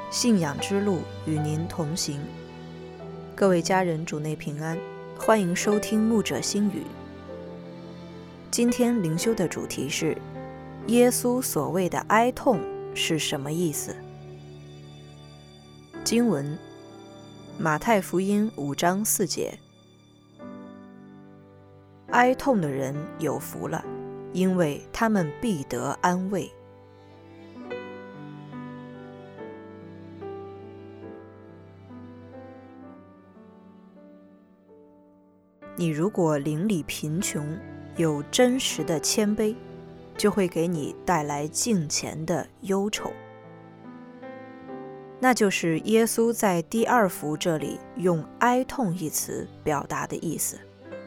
信仰之路与您同行。各位家人，主内平安，欢迎收听牧者心语。今天灵修的主题是耶稣所谓的哀痛是什么意思？经文马太福音5章4节，哀痛的人有福了，因为他们必得安慰。你如果邻里贫穷，有真实的谦卑，就会给你带来敬虔的忧愁。那就是耶稣在第2幅这里用哀痛一词表达的意思。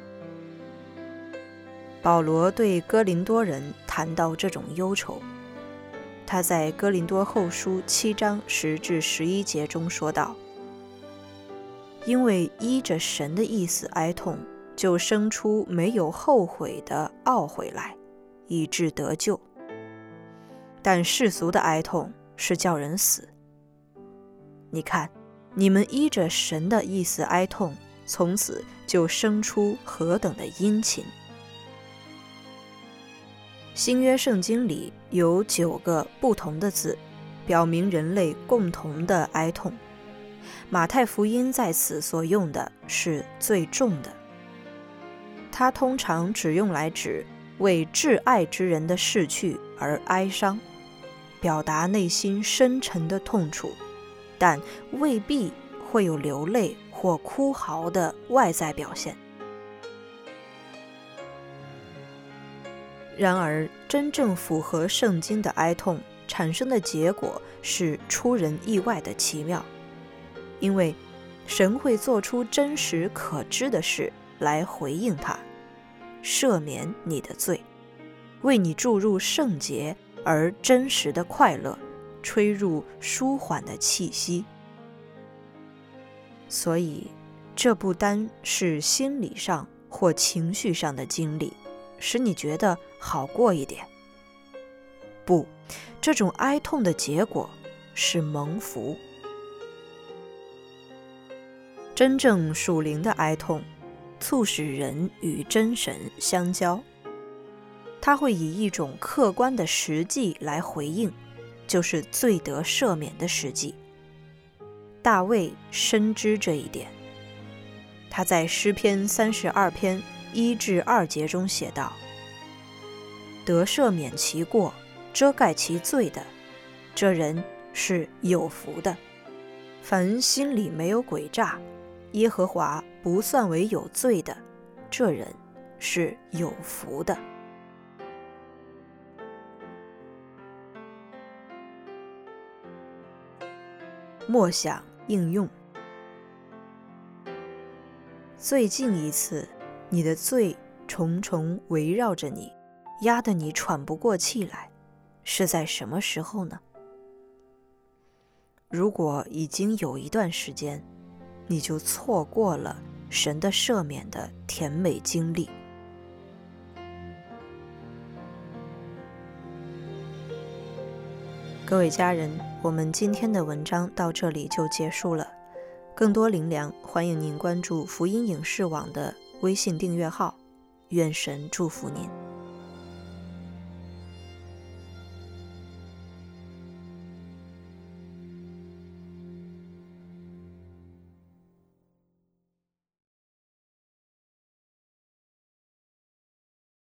保罗对哥林多人谈到这种忧愁，他在哥林多后书7章10至11节中说道：因为依着神的意思哀痛，就生出没有后悔的懊悔来，以致得救。但世俗的哀痛是叫人死。你看，你们依着神的意思哀痛，从此就生出何等的殷勤。新约圣经里有9个不同的字，表明人类共同的哀痛。马太福音在此所用的是最重的，它通常只用来指为挚爱之人的逝去而哀伤，表达内心深沉的痛楚，但未必会有流泪或哭嚎的外在表现。然而，真正符合圣经的哀痛产生的结果是出人意外的奇妙，因为神会做出真实可知的事来回应他，赦免你的罪，为你注入圣洁而真实的快乐，吹入舒缓的气息。所以，这不单是心理上或情绪上的经历，使你觉得好过一点。不，这种哀痛的结果是蒙福。真正属灵的哀痛促使人与真神相交，他会以一种客观的实际来回应，就是罪得赦免的实际。大卫深知这一点，他在诗篇32篇1至2节中写道：得赦免其过，遮盖其罪的，这人是有福的。凡心里没有诡诈，耶和华不算为有罪的，这人是有福的。默想应用。最近一次，你的罪重重围绕着你，压得你喘不过气来，是在什么时候呢？如果已经有一段时间，你就错过了神的赦免的甜美经历。各位家人，我们今天的文章到这里就结束了。更多灵粮，欢迎您关注福音影视网的微信订阅号。愿神祝福您。